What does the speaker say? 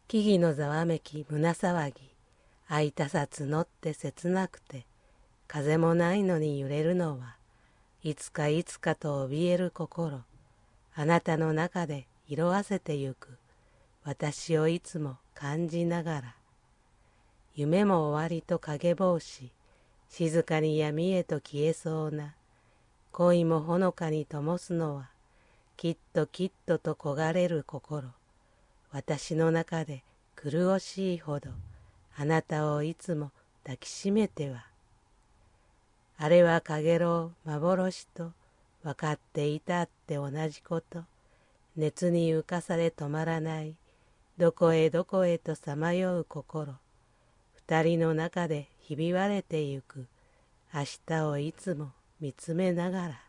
木々のざわめき胸騒ぎ、空いたさ募って切なくて、風もないのに揺れるのは、いつかいつかと怯える心、あなたの中で色あせてゆく、私をいつも感じながら。夢も終わりと影帽子、静かに闇へと消えそうな、恋もほのかに灯すのは、きっときっとと焦がれる心、私の中で苦しいほど、あなたをいつも抱きしめては。あれはかげろう幻と分かっていたって同じこと、熱に浮かされ止まらない、どこへどこへとさまよう心、二人の中でひび割れてゆく、明日をいつも見つめながら。